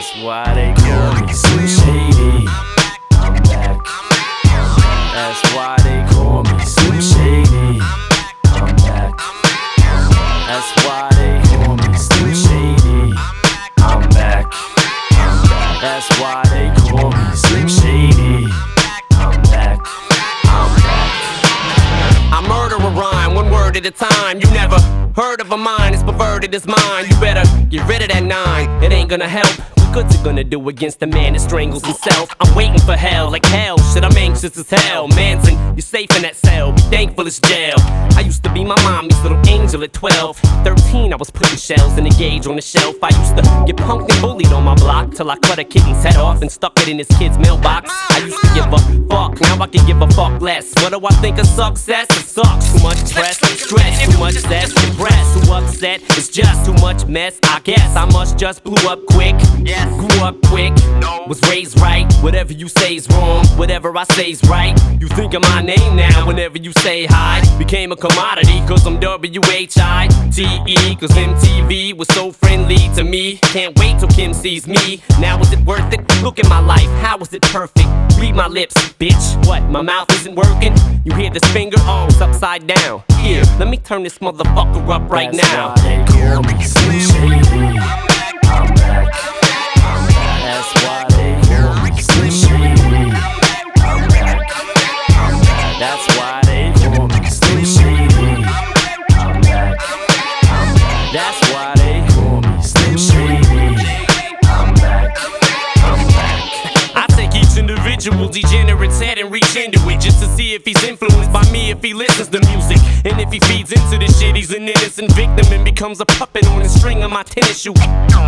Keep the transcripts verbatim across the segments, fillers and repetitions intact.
That's why they call me Slim Shady. I'm back. That's why they call me Slim Shady. I'm back. That's why they call me Slim Shady. I'm back. That's why they call me Slim Shady. I'm back. I'm back. I murder a rhyme, one word at a time. You never heard of a mind as perverted as mine. You better get rid of that nine, it ain't gonna help. What good's it gonna do against a man that strangles himself? I'm waiting for hell, like hell, shit, I'm anxious as hell. Manson, you're safe in that cell, be thankful it's jail. I used to be my mommy's little angel at twelve. Thirteen, I was putting shells in a gauge on the shelf. I used to get punked and bullied on my block till I cut a kitten's head off and stuck it in his kid's mailbox. I used to give a fuck, now I can give a fuck less. What do I think of success? It sucks, too much stress, stress, too much zest, impressed, too upset, it's just too much mess. I guess I must just blew up quick. Yes. Grew up quick, was raised right. Whatever you say's wrong, whatever I say's right. You think of my name now whenever you say hi. Became a commodity cause I'm W H I T E. Cause M T V was so friendly to me. Can't wait till Kim sees me. Now is it worth it? Look at my life, how is it perfect? Read my lips, bitch. What, my mouth isn't working? You hear this finger? Oh, it's upside down. Here, let me turn this motherfucker up right That's now. Why they call me Slim Shady. I'm back. That's why they call me Slim Shady. I'm back. That's why they call me Slim Shady. I'm back. That's why they call me Slim Shady. I'm back. I'm back. I take each individual degenerate's head and reach into it just to see if he's influenced by me, if he listens to music. And if he feeds into this shit, he's an innocent victim and becomes a puppet on the string of my tennis shoe.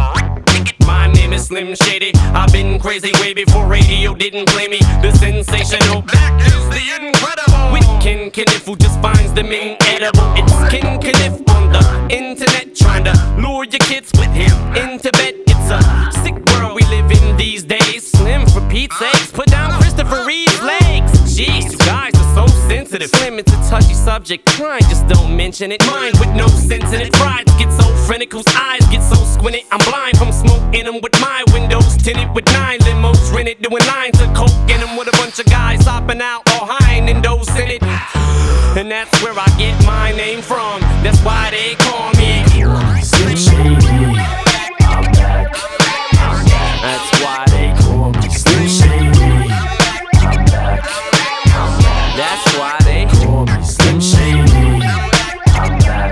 My name is Slim Shady. I've been crazy way before radio didn't play me. The sensational, that is the incredible. With Ken Kniff who just finds them inedible. It's Ken Kniff on the internet trying to lure your kids with him into bed. It's a sick world we live in these days. Slim for Pete's sakes, put down Christopher Reeve's legs. Jeez, you guys are so sensitive. Slim, it's a touchy subject. Crying, just don't mention it. Mine with no sense in it. Pride gets so frantic, whose eyes get so squinted. I'm blind from smoke in them with my windows tinted with nine limos rented, doing lines of coke in them with a bunch of guys hopping out all high and those in it. And that's where I get my name from. That's why they call me Slim Shady. I'm back. That's why they call me Slim Shady. I'm back. That's why they call me Slim Shady. I'm back.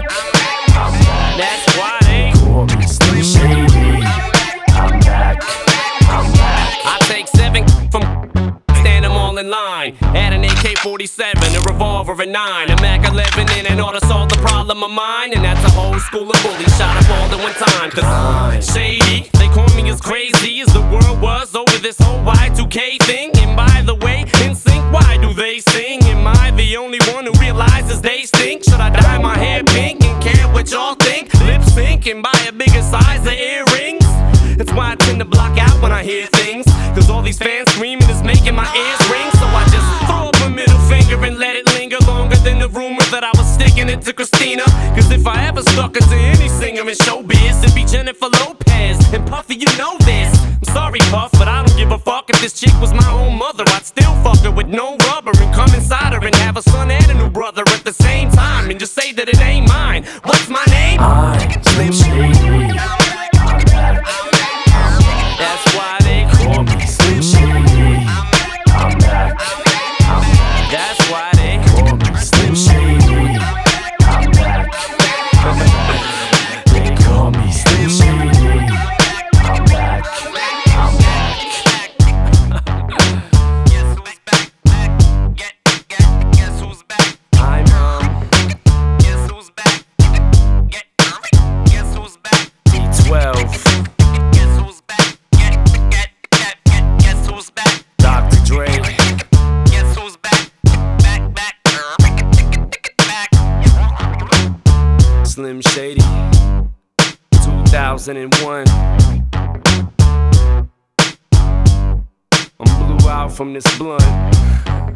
That's why they call me Slim Shady. I'm back. I'm back. I take seven from stand them all in line. Add an A K forty-seven, a revolver, a nine, a Mac eleven, and an ought to solve the problem of mine. And that's a whole school of bullies shot up all at one time. Cause I'm shady, they call me as crazy as the world was over this whole Y two K thing. And by the way, in sync, why do they sing? Am I the only one who realizes they stink? Should I dye my hair pink and care what y'all think? Lip sync and buy a bigger size of earrings? That's why I tend to block out when I hear things. Cause all these fans screaming is making my ears ring. So I just throw up a middle finger and let it linger longer than the rumor that I was sticking it to Christina. Cause if I ever stuck it to any singer in showbiz, it'd be Jennifer Lopez. And Puffy, you know this. I'm sorry, Puff, but I don't give a fuck. If this chick was my own mother, I'd still fuck her with no rubber and come inside her and have a son and a new brother at the same time and just say that it ain't mine. What's my name? I'm Slim Shady. I'm back. That's why they call me Slim Shady. I'm back. That's why they call me Slim Shady. I'm back. They call me Slim Shady. I'm back. I'm back. Guess who's back? Get, get, guess who's back? I'm um. Guess who's back? Get, guess who's back? D twelve. Guess who's back? Get, get, get, get, guess who's back? Doctor Dre. Guess who's back? Back, back, back. Slim Shady. two thousand one. I'm blew out from this blunt.